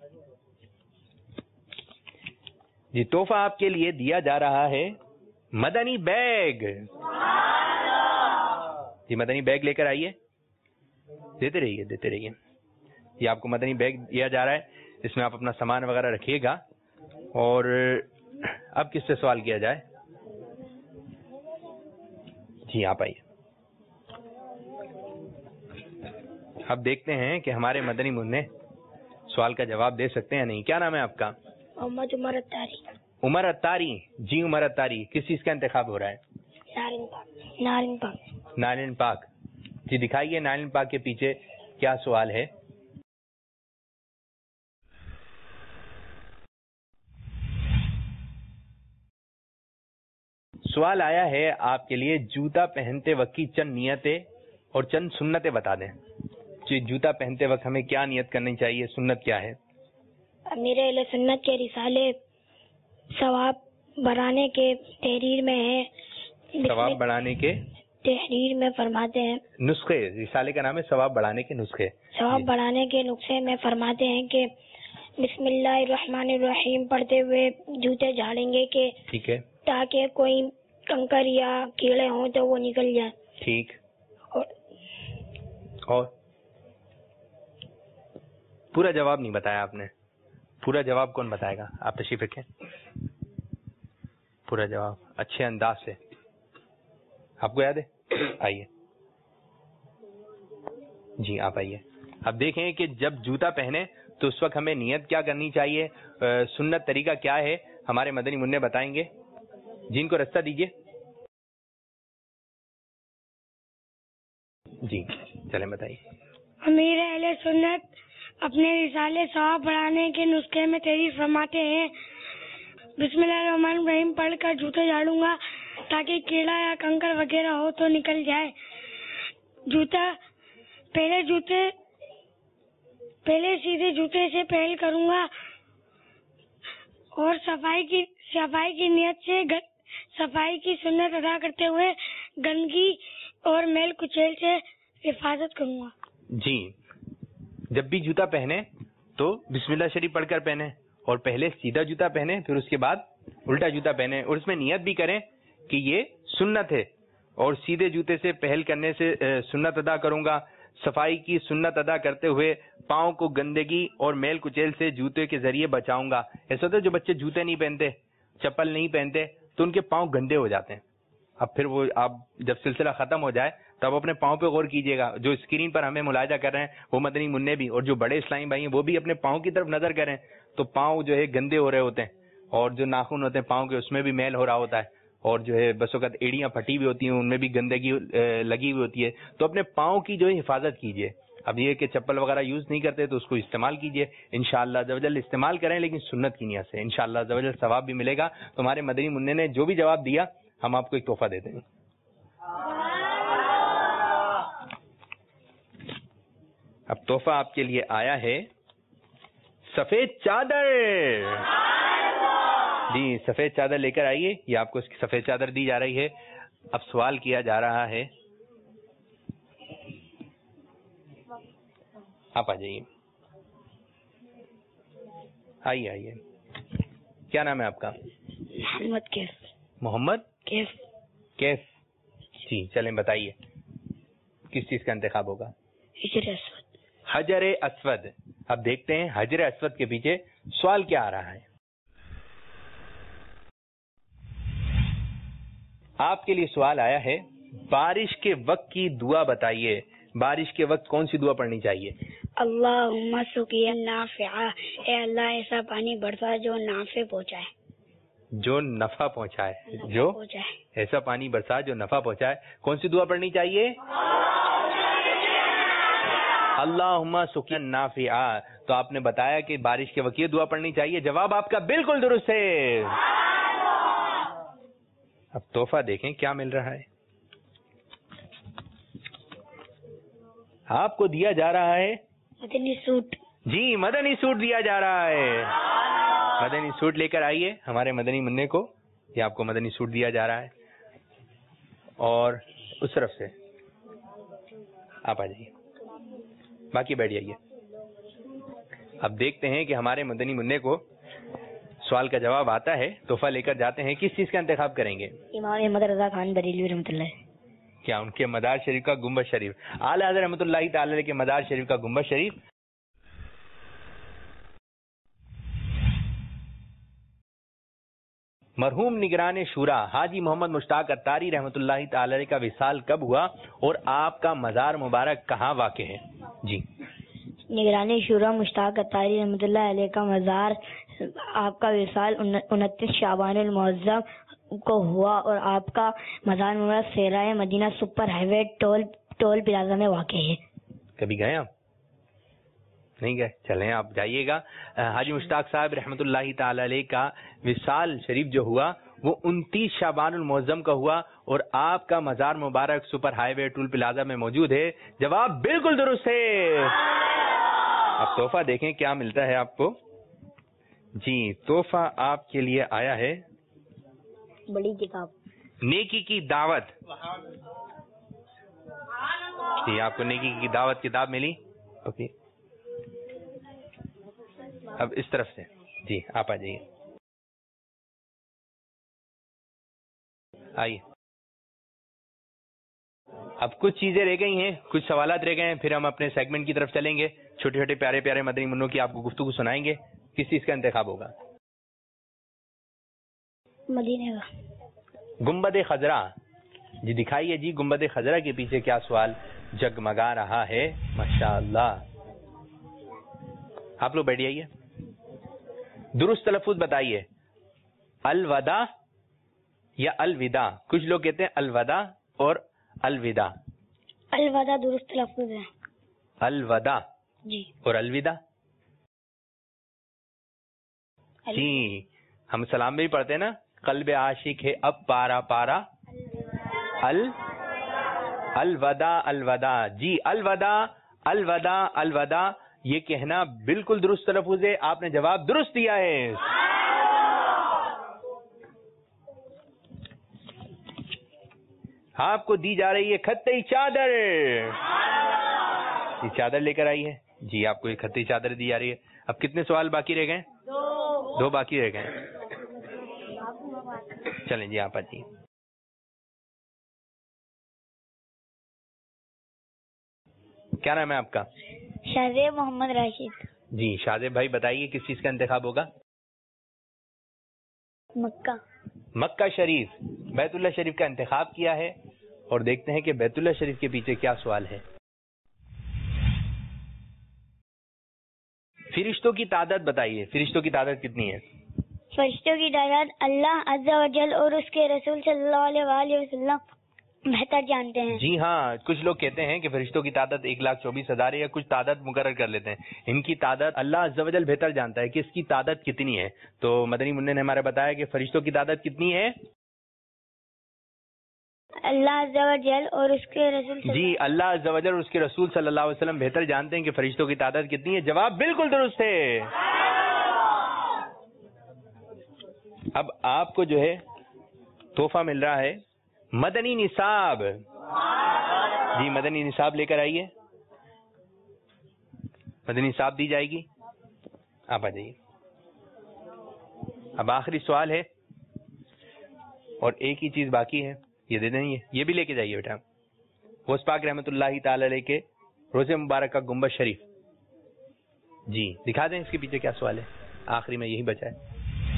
Speaker 2: جی تحفہ آپ کے لیے دیا جا رہا ہے مدنی بیگ۔ جی مدنی بیگ لے کر آئیے، دیتے رہیے دیتے رہیے۔ یہ آپ کو مدنی بیگ دیا جا رہا ہے، اس میں آپ اپنا سامان وغیرہ رکھیے گا۔ اور اب کس سے سوال کیا جائے؟ جی آپ آئیے۔ اب دیکھتے ہیں کہ ہمارے مدنی منع سوال کا جواب دے سکتے ہیں نہیں۔ کیا نام ہے آپ کا؟
Speaker 3: محمد عمر اتاری۔
Speaker 2: عمر اتاری، جی عمر اتاری، کس چیز کا انتخاب ہو رہا ہے؟
Speaker 3: نارن پاک۔ نارن پاک۔
Speaker 2: نارن پاک، جی دکھائیے نارن پاک کے پیچھے کیا سوال ہے۔ سوال آیا ہے آپ کے لیے، جوتا پہنتے وقت کی چند نیتیں اور چند سنتیں بتا دیں۔ جی جوتا پہنتے وقت ہمیں کیا نیت کرنی چاہیے، سنت کیا ہے؟
Speaker 3: امیر اہل سنت کے رسالے ثواب بڑھانے کے تحریر میں ہے،
Speaker 2: ثواب بڑھانے کے
Speaker 3: تحریر میں فرماتے ہیں،
Speaker 2: نسخے، رسالے کا نام ہے ثواب بڑھانے کے نسخے۔
Speaker 3: ثواب بڑھانے کے نسخے میں فرماتے ہیں کہ بسم اللہ الرحمن الرحیم پڑھتے ہوئے جوتے جھاڑیں گے کہ
Speaker 2: ٹھیک ہے،
Speaker 3: تاکہ کوئی کنکر یا کیڑے ہوں تو وہ نکل جائیں۔
Speaker 2: ٹھیک،
Speaker 3: اور
Speaker 2: اور پورا جواب نہیں بتایا آپ نے، پورا جواب کون بتائے گا؟ آپ تشریف رکھیں، پورا جواب اچھے انداز سے آپ کو یاد ہے؟ آئیے جی آپ آئیے۔ اب دیکھیں کہ جب جوتا پہنے تو اس وقت ہمیں نیت کیا کرنی چاہیے، سنت طریقہ کیا ہے، ہمارے مدنی منع بتائیں گے۔ جن کو رستہ دیجیے، جی چلیں بتائیے۔
Speaker 3: امیر اہل سنت اپنے رسالے ثواب بڑھانے کے نسخے میں تحریر فرماتے ہیں، بسم اللہ الرحمن الرحیم پڑھ کر جوتے جھاڑوں گا تاکہ کیڑا یا کنکر وغیرہ ہو تو نکل جائے۔ جوتا پہلے جوتے پہلے سیدھے جوتے سے پہل کروں گا اور صفائی کی صفائی کی نیت سے صفائی کی سنت ادا کرتے ہوئے گندگی اور میل کچیل سے حفاظت کروں گا۔
Speaker 2: جی جب بھی جوتا پہنے تو بسم اللہ شریف پڑھ کر پہنے، اور پہلے سیدھا جوتا پہنے پھر اس کے بعد الٹا جوتا پہنے، اور اس میں نیت بھی کریں کہ یہ سنت ہے اور سیدھے جوتے سے پہل کرنے سے سنت ادا کروں گا، صفائی کی سنت ادا کرتے ہوئے پاؤں کو گندگی اور میل کچیل سے جوتے کے ذریعے بچاؤں گا۔ ایسا ہوتا ہے جو بچے جوتے نہیں پہنتے، چپل نہیں پہنتے تو ان کے پاؤں گندے ہو جاتے ہیں، اب پھر وہ آپ جب سلسلہ ختم ہو جائے تو آپ اپنے پاؤں پہ غور کیجئے گا، جو اسکرین پر ہمیں ملاحظہ کر رہے ہیں وہ مدنی منع بھی، اور جو بڑے اسلامی بھائی ہیں وہ بھی اپنے پاؤں کی طرف نظر کریں تو پاؤں جو ہے گندے ہو رہے ہوتے ہیں، اور جو ناخن ہوتے ہیں پاؤں کے اس میں بھی میل ہو رہا ہوتا ہے، اور جو ہے بس اوقات ایڑیاں پھٹی ہوئی ہوتی ہیں ان میں بھی گندگی لگی ہوئی ہوتی ہے، تو اپنے پاؤں کی جو ہے حفاظت کیجئے، اب یہ کہ چپل وغیرہ یوز نہیں کرتے تو اس کو استعمال کیجئے انشاءاللہ عز و جل، استعمال کریں لیکن سنت کی نیت سے، انشاءاللہ عز و جل ثواب بھی ملے گا. تمہارے مدنی منع نے جو بھی جواب دیا ہم آپ کو ایک تحفہ دیتے ہیں. اب تحفہ آپ کے لیے آیا ہے سفید چادر. جی سفید چادر لے کر آئیے، یہ آپ کو اس کی سفید چادر دی جا رہی ہے. اب سوال کیا جا رہا ہے، آپ آ جائیے، آئیے آئیے. کیا نام ہے آپ کا؟
Speaker 3: محمد کیف.
Speaker 2: محمد
Speaker 3: کیف.
Speaker 2: کیف. جی چلیں بتائیے کس چیز کا انتخاب ہوگا؟
Speaker 3: حجر اسود.
Speaker 2: حجر اسود. اب دیکھتے ہیں حجر اسود کے پیچھے سوال کیا آ رہا ہے. آپ کے لیے سوال آیا ہے بارش کے وقت کی دعا بتائیے. بارش کے وقت کون سی دعا پڑھنی چاہیے؟
Speaker 3: اللہم سقیا نافعا، اے اللہ ایسا پانی برسا جو نافع پہنچائے.
Speaker 2: جو نفع پہنچائے. جو
Speaker 3: پہنچائے.
Speaker 2: ایسا پانی برسا جو نفع پہنچائے. کون سی دعا پڑھنی چاہیے؟ اللہم سقیا نافعا. تو آپ نے بتایا کہ بارش کے وقت یہ دعا پڑھنی چاہیے. جواب آپ کا بالکل درست ہے. اب تحفہ دیکھیں کیا مل رہا ہے. آپ کو دیا جا رہا ہے
Speaker 3: مدنی سوٹ.
Speaker 2: جی مدنی سوٹ دیا جا رہا ہے. مدنی سوٹ لے کر آئیے ہمارے مدنی منع کو. یہ آپ کو مدنی سوٹ دیا جا رہا ہے. اور اس طرف سے آپ آ جائیے، باقی بیٹھ جائیے. اب دیکھتے ہیں کہ ہمارے مدنی منع کو سوال کا جواب آتا ہے. تحفہ لے کر جاتے ہیں. کس چیز کا انتخاب کریں گے؟
Speaker 3: امام احمد رضا خان بریلوی رحمۃ اللہ.
Speaker 2: کیا ان کے مدار شریف کا گنبد شریف؟ اعلیٰ حضرت رحمۃ اللہ تعالی علیہ کے مدار شریف کا گنبد شریف. مرحوم نگران شورا حاجی محمد مشتاق اتاری رحمۃ اللہ تعالی علیہ کا وصال کب ہوا اور آپ کا مزار مبارک کہاں واقع ہے؟ جی
Speaker 3: نگران شورا مشتاق اتاری رحمۃ اللہ علیہ کا مزار آپ کا وصال انتیس شعبان المعظم کو ہوا اور آپ کا مزار مبارک سیرائے Madina super highway toll toll plaza میں واقع ہے.
Speaker 2: کبھی گئے آپ؟ نہیں گئے؟ چلیں آپ جائیے گا. حاجی مشتاق صاحب رحمۃ اللہ تعالی علیہ کا وصال شریف جو ہوا وہ انتیس شعبان المعظم کا ہوا اور آپ کا مزار مبارک super highway toll plaza میں موجود ہے. جواب بالکل درست ہے. اب تحفہ دیکھیں کیا ملتا ہے آپ کو. جی تحفہ آپ کے لیے آیا ہے
Speaker 3: بڑی کتاب
Speaker 2: نیکی کی دعوت. جی آپ کو نیکی کی دعوت کتاب ملی. اوکے اب اس طرف سے جی آپ آ جائیے، آئیے. اب کچھ چیزیں رہ گئی ہیں، کچھ سوالات رہ گئے ہیں، پھر ہم اپنے سیگمنٹ کی طرف چلیں گے. چھوٹے چھوٹے پیارے پیارے مدنی منوں کی آپ کو گفتگو سنائیں گے. کس چیز کا انتخاب ہوگا؟
Speaker 3: مدینے کا
Speaker 2: گنبد خضرا. جی دکھائیے جی گنبد خضرا کے پیچھے کیا سوال جگمگا رہا ہے. ماشاءاللہ. آپ لوگ بیٹھ جائیے. درست تلفظ بتائیے. الوداع یا الوداع؟ کچھ لوگ کہتے ہیں الوداع اور الوداع.
Speaker 3: الوداع درست تلفظ ہے.
Speaker 2: الوداع
Speaker 3: جی.
Speaker 2: اور الوداع؟ جی ہم سلام بھی پڑھتے ہیں نا، قلب عاشق ہے اب پارا پارا ال الوداع الوداع. جی الوداع الوداع الوداع یہ کہنا بالکل درست تلفظ ہے. آپ نے جواب درست دیا ہے. آپ کو دی جا رہی ہے خطی چادر. یہ چادر لے کر آئی ہے. جی آپ کو یہ خطی چادر دی جا رہی ہے. اب کتنے سوال باقی رہ گئے؟ دو باقی رہ گئے. چلیں جی آپ آ جائیے. کیا نام ہے آپ کا؟
Speaker 3: شاہزیب محمد راشد.
Speaker 2: جی شاہزیب بھائی بتائیے کس چیز کا انتخاب ہوگا؟
Speaker 3: مکہ.
Speaker 2: مکہ شریف. بیت اللہ شریف کا انتخاب کیا ہے اور دیکھتے ہیں کہ بیت اللہ شریف کے پیچھے کیا سوال ہے. فرشتوں کی تعداد بتائیے. فرشتوں کی تعداد کتنی ہے؟
Speaker 3: فرشتوں کی تعداد اللہ عز و جل اور اس کے رسول صلی اللہ علیہ وآلہ وسلم بہتر جانتے ہیں.
Speaker 2: جی ہاں، کچھ لوگ کہتے ہیں کہ فرشتوں کی تعداد ایک لاکھ چوبیس ہزار ہے، یا کچھ تعداد مقرر کر لیتے ہیں. ان کی تعداد اللہ عز و جل بہتر جانتا ہے کہ اس کی تعداد کتنی ہے. تو مدنی منع نے ہمارے بتایا کہ فرشتوں کی تعداد کتنی ہے.
Speaker 3: اللہ عز و جل اور اس کے رسول.
Speaker 2: جی، اللہ عز و جل اور اس کے رسول صلی اللہ علیہ وسلم بہتر جانتے ہیں کہ فرشتوں کی تعداد کتنی ہے. جواب بالکل درست ہے. اب آپ کو جو ہے تحفہ مل رہا ہے مدنی نصاب. جی مدنی نصاب لے کر آئیے، مدنی نصاب دی جائے گی. آپ آ جائیے. اب آخری سوال ہے اور ایک ہی چیز باقی ہے، یہ دے دیں. یہ بھی لے کے جائیے بیٹا. غوث پاک رحمۃ اللہ تعالی علیہ کے روزے مبارک کا گنبد شریف. جی دکھا دیں اس کے پیچھے کیا سوال ہے. آخری میں یہی بچا ہے.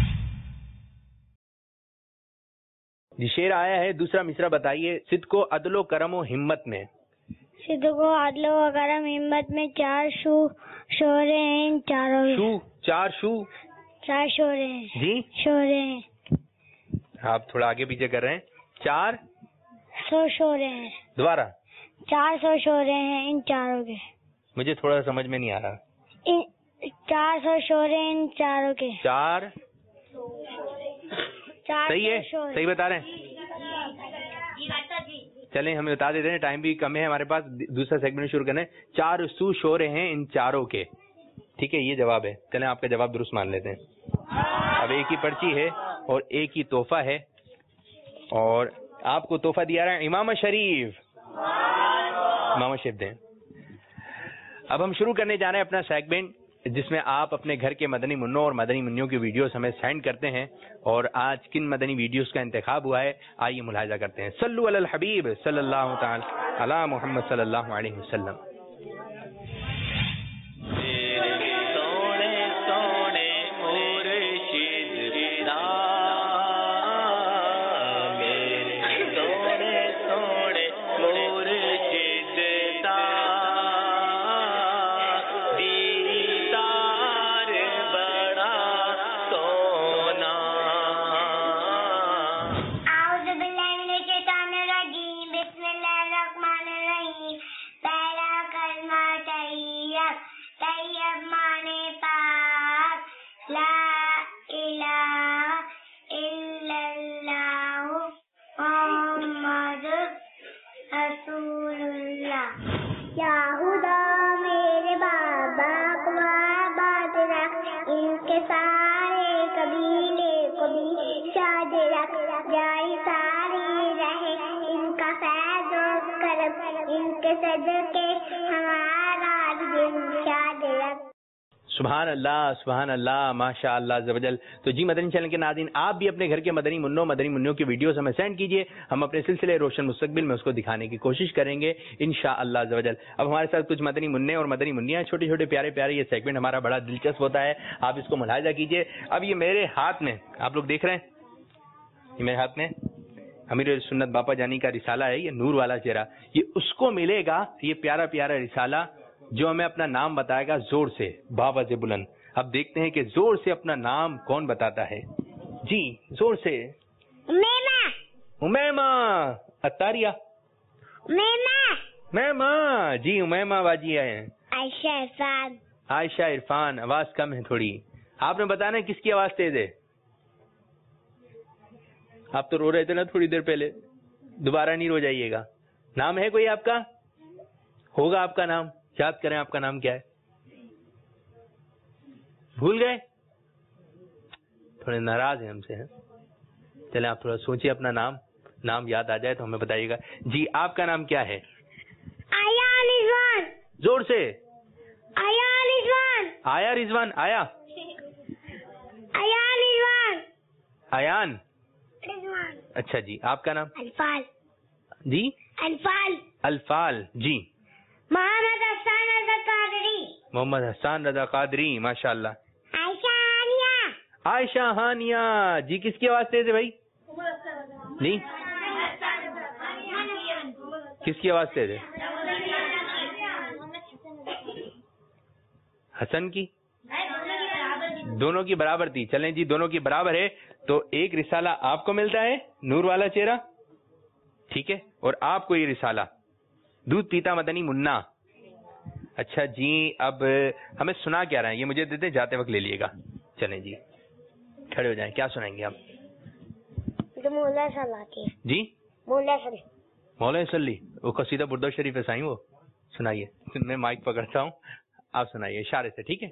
Speaker 2: جی شعر آیا ہے، دوسرا مصرع بتائیے. صدق و عدل و کرم و ہمت میں.
Speaker 3: صدق و عدل و کرم ہمت میں چار شو شورے ہیں ان چاروں میں.
Speaker 2: شو چار شو
Speaker 3: چار شورے ہیں.
Speaker 2: جی
Speaker 3: شورے ہیں.
Speaker 2: آپ تھوڑا آگے پیچھے کر رہے ہیں. چار
Speaker 3: سو شورے ہیں.
Speaker 2: دوبارہ.
Speaker 3: چار سو شورے ہیں ان چاروں کے.
Speaker 2: مجھے تھوڑا سا سمجھ میں نہیں آ رہا.
Speaker 3: ان چار سو شورے ہیں ان چاروں کے.
Speaker 2: چار
Speaker 3: چار
Speaker 2: صحیح ہے،
Speaker 3: سو شورے.
Speaker 2: صحیح بتا رہے ہیں. چلیں ہمیں بتا دیتے ہیں، ٹائم بھی کم ہے ہمارے پاس. دوسرا سیگمنٹ شروع کریں. چار سو شورے ہیں ان چاروں کے. ٹھیک ہے، یہ جواب ہے. چلیں آپ کا جواب درست مان لیتے ہیں. اب ایک ہی پرچی ہے اور ایک ہی تحفہ ہے، اور آپ کو تحفہ دیا رہا ہے امام شریف. امام شریف دیں. اب ہم شروع کرنے جا رہے ہیں اپنا سیگمنٹ، جس میں آپ اپنے گھر کے مدنی منوں اور مدنی منوں کی ویڈیوز ہمیں سینڈ کرتے ہیں. اور آج کن مدنی ویڈیوز کا انتخاب ہوا ہے، آئیے ملاحظہ کرتے ہیں. صلو علی الحبیب صلی اللہ تعالی علی محمد صلی اللہ علیہ وسلم. سبحان اللہ، سبحان اللہ، ماشاء اللہ عز و جل. تو جی مدنی چینل کے ناظرین، آپ بھی اپنے گھر کے مدنی منوں مدنی منوں کی ویڈیوز ہمیں سینڈ کیجئے. ہم اپنے سلسلے روشن مستقبل میں اس کو دکھانے کی کوشش کریں گے انشاءاللہ عز و جل. اب ہمارے ساتھ کچھ مدنی منع اور مدنی منیاں، چھوٹے چھوٹے پیارے پیارے. یہ سیگمنٹ ہمارا بڑا دلچسپ ہوتا ہے، آپ اس کو ملاحظہ کیجئے. اب یہ میرے ہاتھ میں آپ لوگ دیکھ رہے ہیں، یہ میرے ہاتھ میں امیر سنت باپا جانی کا رسالہ ہے، یہ نور والا چہرہ. یہ اس کو ملے گا یہ پیارا پیارا رسالہ جو ہمیں اپنا نام بتائے گا زور سے باواز بلند. اب دیکھتے ہیں کہ زور سے اپنا نام کون بتاتا ہے. جی زور سے.
Speaker 3: امیمہ.
Speaker 2: امیمہ اتاریہ.
Speaker 3: امیمہ.
Speaker 2: امیمہ. جی امیمہ باجی ہیں.
Speaker 3: عائشہ عرفان.
Speaker 2: عائشہ عرفان. آواز کم ہے تھوڑی. آپ نے بتانا کس کی آواز تیز ہے. آپ تو رو رہے تھے نا تھوڑی دیر پہلے، دوبارہ نہیں رو جائیے گا. نام ہے کوئی آپ کا؟ ہوگا آپ کا نام، یاد کریں آپ کا نام کیا ہے. بھول گئے؟ تھوڑے ناراض ہیں ہم سے. چلیں آپ تھوڑا سوچیے اپنا نام، نام یاد آ جائے تو ہمیں بتائیے گا. جی آپ کا نام کیا ہے؟
Speaker 3: آیا رضوان.
Speaker 2: زور سے.
Speaker 3: آیا رضوان.
Speaker 2: آیا رضوان. آیا
Speaker 3: آیا رضوان.
Speaker 2: ایان.
Speaker 3: رضوان.
Speaker 2: اچھا جی آپ کا نام؟
Speaker 3: الفال.
Speaker 2: جی
Speaker 3: الفال.
Speaker 2: الفال. جی
Speaker 3: محمد حسان رضا قادری.
Speaker 2: محمد حسان رضا قادری. ماشاء اللہ.
Speaker 3: عائشہ ہانیہ.
Speaker 2: عائشہ ہانیہ. جی کس کی آواز تیز ہے بھائی؟ جی کس کی آواز تیز ہے؟ حسن کی. دونوں کی برابر تھی. چلیں جی دونوں کی برابر ہے تو ایک رسالہ آپ کو ملتا ہے نور والا چہرہ. ٹھیک ہے. اور آپ کو یہ رسالہ دودھ پیتا مدنی منا. اچھا جی اب ہمیں سنا کیا رہا ہے یہ مجھے دیتے جاتے وقت لے لیے گا. چلیں جی کھڑے ہو جائیں. کیا سنائیں گے آپ؟
Speaker 3: مولا صلی
Speaker 2: جی
Speaker 3: مولا صلی
Speaker 2: مولانا صلی وہ قصیدہ بردہ شریف ہے سائیں وہ سنائیے. میں مائک پکڑتا ہوں آپ سنائیے اشارے سے. ٹھیک ہے.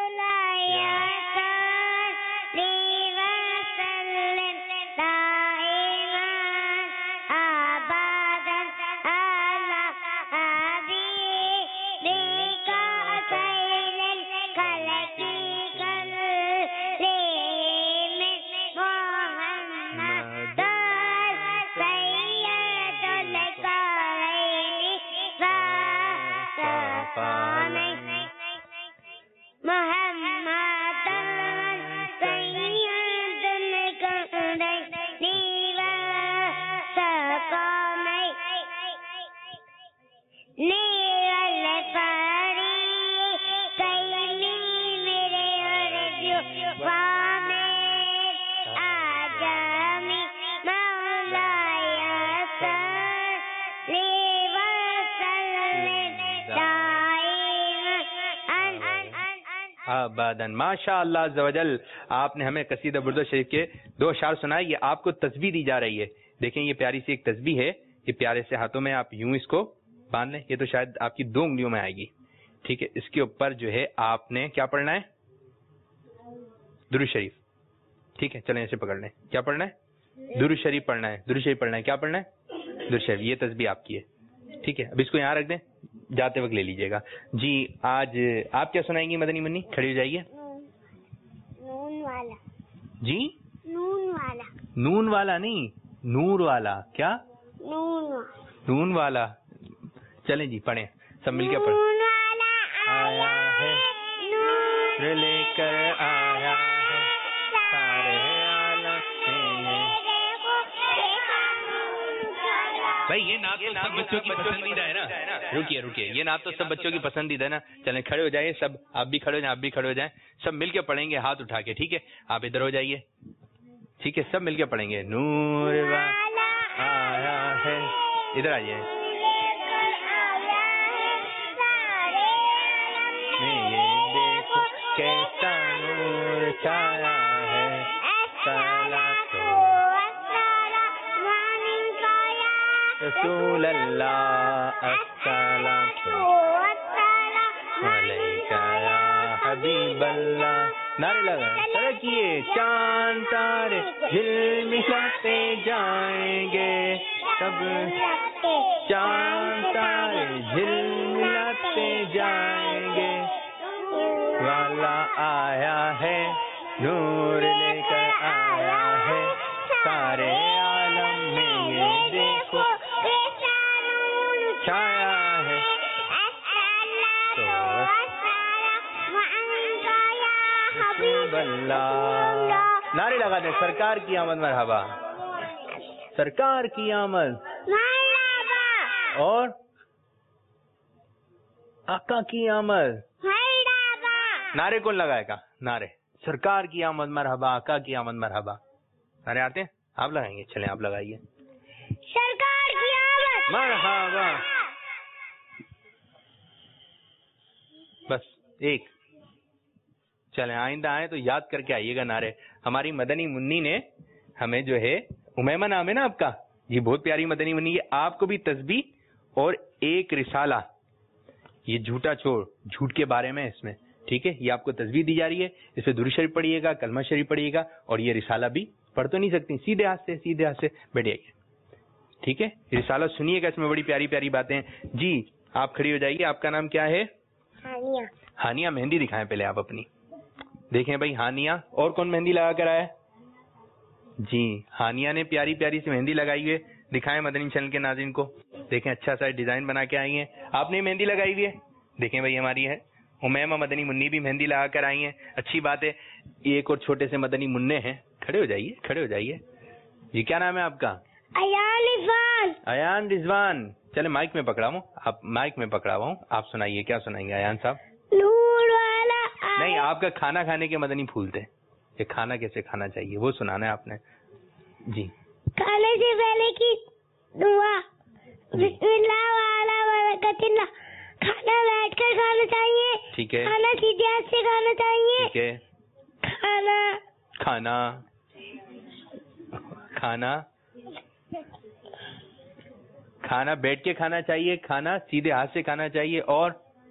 Speaker 2: آبادن. ماشاء اللہ عز و جل آپ نے ہمیں قصیدہ بردہ شریف کے دو اشعار سنائے. یہ آپ کو تسبیح دی جا رہی ہے. دیکھیں یہ پیاری سی ایک تسبیح ہے. یہ پیارے سے ہاتھوں میں آپ یوں اس کو باندھ لیں. یہ تو شاید آپ کی دو انگلیوں میں آئے گی. ٹھیک ہے. اس کے اوپر جو ہے آپ نے کیا پڑھنا ہے؟ درود شریف. ٹھیک ہے چلیں اسے پکڑ لیں. کیا پڑھنا ہے؟ درود شریف پڑھنا ہے. درود شریف پڑھنا ہے. کیا پڑھنا ہے؟ درود شریف. یہ تسبیح آپ کی ہے. ٹھیک ہے. اب اس کو یہاں رکھ دیں جاتے وقت لے لیجیے گا. جی آج آپ کیا سنائیں گی مدنی منی؟ کھڑی ہو جائیے.
Speaker 3: نون والا.
Speaker 2: جی
Speaker 3: نون والا.
Speaker 2: نون والا نہیں نور والا. کیا
Speaker 3: نون
Speaker 2: نون والا؟ چلیں جی پڑھیں سب مل کے پڑھیں.
Speaker 3: نون والا آیا ہے نور
Speaker 2: لے کر آیا ہے سارے عالم میں. بھائی یہ نعت تو سب بچوں کی پسندیدہ ہے نا. رکیے رکیے یہ نعت تو سب بچوں کی پسندیدہ ہے نا. چلیں کھڑے ہو جائیے سب. آپ بھی کھڑے ہو جائیں آپ بھی کھڑے ہو جائیں. سب مل کے پڑھیں گے ہاتھ اٹھا کے. ٹھیک ہے. آپ ادھر ہو جائیے. ٹھیک ہے سب مل کے پڑھیں گے. نور والا آیا ہے. ادھر آئیے. یہ دیکھو کیسا نور چھایا ہے. رسول اللہ السلام علیکہ یا حبیب اللہ. نعرے لگا ترکیے. چاند تارے جھلملاتے جائیں گے سب. چاند تارے جھلملاتے جائیں گے. والا آیا ہے نور لے کر آیا ہے سارے عالم میں. یہ دیکھو چھایا ہے. اللہ نعرے لگا دیں. سرکار کی آمد مرحبا. سرکار کی آمد اور آقا کی آمد. نعرے کون لگائے گا؟ نعرے سرکار کی آمد مرحبا آقا کی آمد مرحبا. نعرے آتے ہیں آپ لگائیں گے. چلیں آپ لگائیے.
Speaker 3: سرکار کی آمد
Speaker 2: مرحبا. بس ایک. چلیں آئندہ آئیں تو یاد کر کے آئیے گا نعرے. ہماری مدنی منی نے ہمیں جو ہے امیمہ نام ہے نا آپ کا. یہ بہت پیاری مدنی منی ہے. آپ کو بھی تسبیح اور ایک رسالہ. یہ جھوٹا چھوڑ جھوٹ کے بارے میں اس میں. ٹھیک ہے. یہ آپ کو تسبیح دی جا رہی ہے. اس پہ درود شریف پڑھیے گا کلمہ شریف پڑھیے گا اور یہ رسالہ بھی پڑھ تو نہیں سکتی. سیدھے ہاتھ سے سیدھے ہاتھ سے بیٹھ جائیے. ٹھیک ہے. رسالہ سنیے گا اس میں بڑی پیاری پیاری باتیں. جی آپ کھڑی ہو جائیے. آپ کا نام کیا ہے؟
Speaker 3: ہانیہ.
Speaker 2: ہانیہ. مہندی دکھائیں پہلے آپ اپنی. دیکھیں بھائی ہانیہ. اور کون مہندی لگا کر آیا ہے؟ جی ہانیہ نے پیاری پیاری سی مہندی لگائی ہوئی ہے. دکھائیں مدنی چینل کے ناظرین کو. دیکھیں اچھا سا ڈیزائن بنا کے آئی ہیں. آپ نے مہندی لگائی ہوئی ہے. دیکھیں بھائی ہماری ہے امیمہ مدنی منی بھی مہندی لگا کر آئی ہیں. اچھی بات ہے. ایک اور چھوٹے سے مدنی منع ہیں. کھڑے ہو جائیے کھڑے ہو جائیے. جی کیا نام ہے آپ کا؟
Speaker 3: ایان رضوان.
Speaker 2: ایان رضوان. چلے مائک میں پکڑا ہوں. آپ مائک میں پکڑا ہوا ہوں. آپ سنائیے کیا سنائیں گے ایان صاحب؟
Speaker 3: نور والا
Speaker 2: نہیں آپ کا کھانا کھانے کے مدنی پھول تھے. یہ کھانا کیسے کھانا چاہیے وہ سنانا ہے آپ نے. جی
Speaker 3: کھانے سے پہلے کی
Speaker 6: دعا بسم اللہ وعلی برکت اللہ. کھانا بیٹھ کر کھانا چاہیے.
Speaker 2: ٹھیک ہے.
Speaker 6: کھانا سیدھے ہاتھ سے کھانا چاہیے.
Speaker 2: ٹھیک ہے.
Speaker 6: کھانا
Speaker 2: کھانا کھانا کھانا بیٹھ کے کھانا چاہیے. کھانا سیدھے ہاتھ سے کھانا چاہیے. اور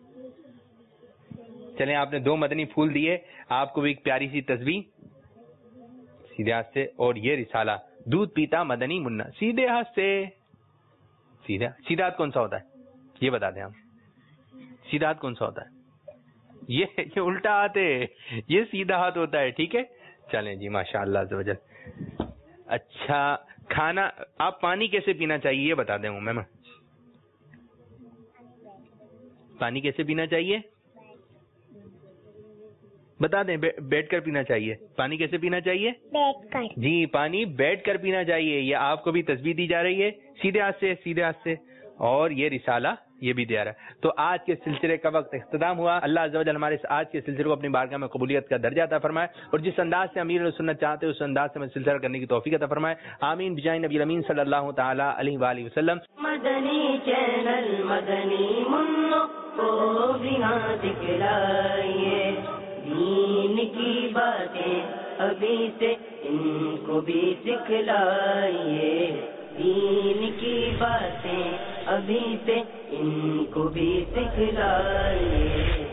Speaker 2: چلیں آپ نے دو مدنی پھول دیے, آپ کو بھی ایک پیاری سی تسبیح سیدھے ہاتھ سے. اور یہ رسالہ دودھ پیتا مدنی منا سیدھے ہاتھ سے. سیدھا سیدھا ہاتھ کون سا ہوتا ہے یہ بتا دیں ہم. سیدھا ہاتھ کون سا ہوتا ہے؟ یہ یہ الٹا ہاتھ ہے, یہ سیدھا ہاتھ ہوتا ہے. ٹھیک ہے چلیں جی ماشاء اللہ عز و جل. اچھا کھانا آپ پانی کیسے پینا چاہیے یہ بتا دیں ہوں میم. پانی کیسے پینا چاہیے بتا دیں. بیٹھ کر پینا چاہیے. پانی کیسے پینا چاہیے؟
Speaker 6: بیٹھ کر.
Speaker 2: جی پانی بیٹھ کر پینا چاہیے. یہ آپ کو بھی تسبیح دی جا رہی ہے سیدھے ہاتھ سے سیدھے ہاتھ سے. اور یہ رسالہ یہ بھی دیا رہا ہے. تو آج کے سلسلے کا وقت اختتام ہوا. اللہ عز و جل ہمارے آج کے سلسلے کو اپنی بارگاہ میں قبولیت کا درجہ عطا فرمائے, اور جس انداز سے امیر السنت چاہتے ہیں اس انداز سے میں سلسلہ کرنے کی توفیق عطا فرمائے. آمین بجائے نبی امین صلی اللہ تعالی علیہ وآلہ وسلم.
Speaker 1: مدنی چینل مدنی منو کو بنا دکھلائیے, دین کی باتیں ابھی سے ان کو بھی سکھلائیے. دین کی باتیں ابھی سے ان کو بھی سکھلائیے.